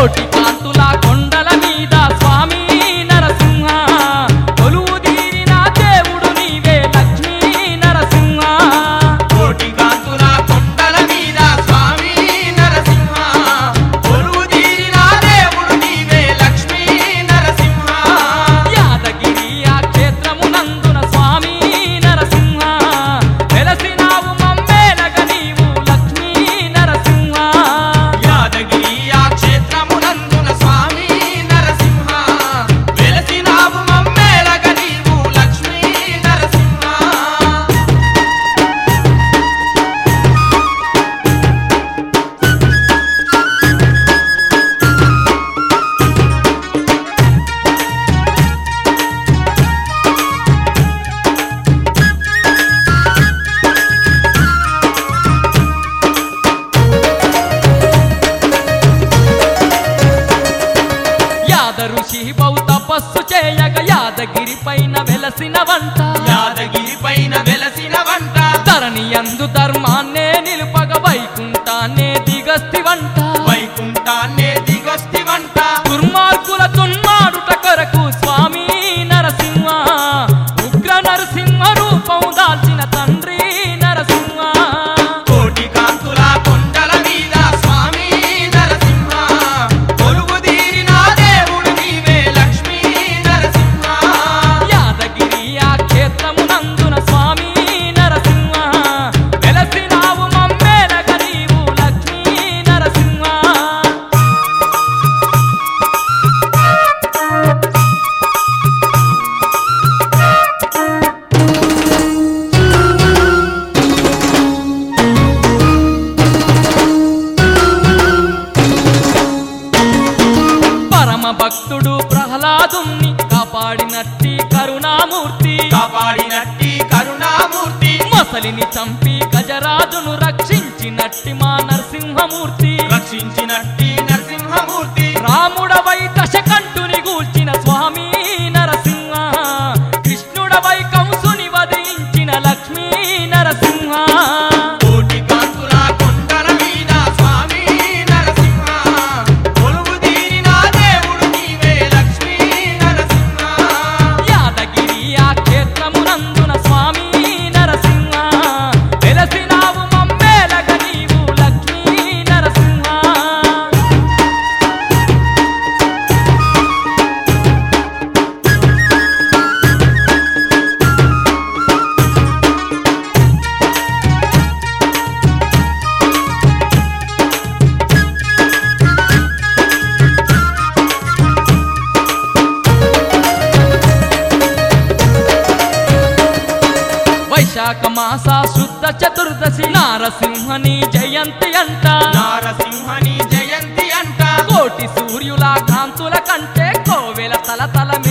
కోటి కాంతుల కొండల మీద స్వామి నరసింహ కొలువు తీరిన దేవుడు నీవే లక్ష్మీ నరసింహ కోటి కాంతుల కొండల మీద స్వామి నరసింహ కొలువు తీరిన దేవుడు నీవే లక్ష్మీ నరసింహ యాదగిరి ఆ క్షేత్రమునందున స్వామి నరసింహ వెలసినావు మమ్మేలగ నీవు లక్ష్మీ నరసింహ యాదగిరి ఆ క్షేత్రమునందున స్వామి నరసింహ వెలసినావు మమ్మేలగ నీవు లక్ష్మీ నరసింహ యాద ఋషి బౌ తపస్సు చేయగ యాదగిరి పైన వెలసిన వంట యాదగిరి పైన వెలసిన వంట ధరణి యందు ధర్మాన్నే నిలుపగ వైకుంఠాన్నే దిగస్తి వంట వైకుంఠాన్నే దిగొస్తి వంట దుర్మార్గుల దున్మాడుట కొరకు స్వామి నరసింహ ఉగ్ర నరసింహ రూపం దాల్చిన తండ్రి నరసింహ కోటి కాంతుల కొండల మీద స్వామి నరసింహ కొలువు తీరిన దేవుడు నీవే లక్ష్మీ నరసింహ యాదగిరి ఆ క్షేత్రమునందున స్వామి నరసింహ వెలసినావు మమ్మేలగ నీవు లక్ష్మీ నరసింహ పరమ భక్తుడు ప్రహ్లాదుని కాపాడినట్టి కరుణామూర్తి కాపాడినట్టి కరుణామూర్తి మసలిని చంపి గజరాజును రక్షించినట్టి మా నరసింహమూర్తి రక్షించినట్టి నరసింహమూర్తి రాముడవై దశకంఠుని గూల్చిన స్వామి నరసింహ కృష్ణుడవై కంసుని వధించిన లక్ష్మీ నరసింహ కోటి కాంతుల కొండల మీద స్వామి నరసింహ కొలువు తీరిన దేవుడు నీవే లక్ష్మీ నరసింహ యాదగిరి ఆ క్షేత్రమునందున స్వామి నరసింహ వెలసినావు మమ్మేలగ నీవు లక్ష్మీ నరసింహ వైశాఖ మాస శుద్ధ చతుర్దశి నారసింహని జయంతి అంట నారసింహని జయంతి అంట కోటి సూర్యుల కాంతుల కంటే కోవెల తల తల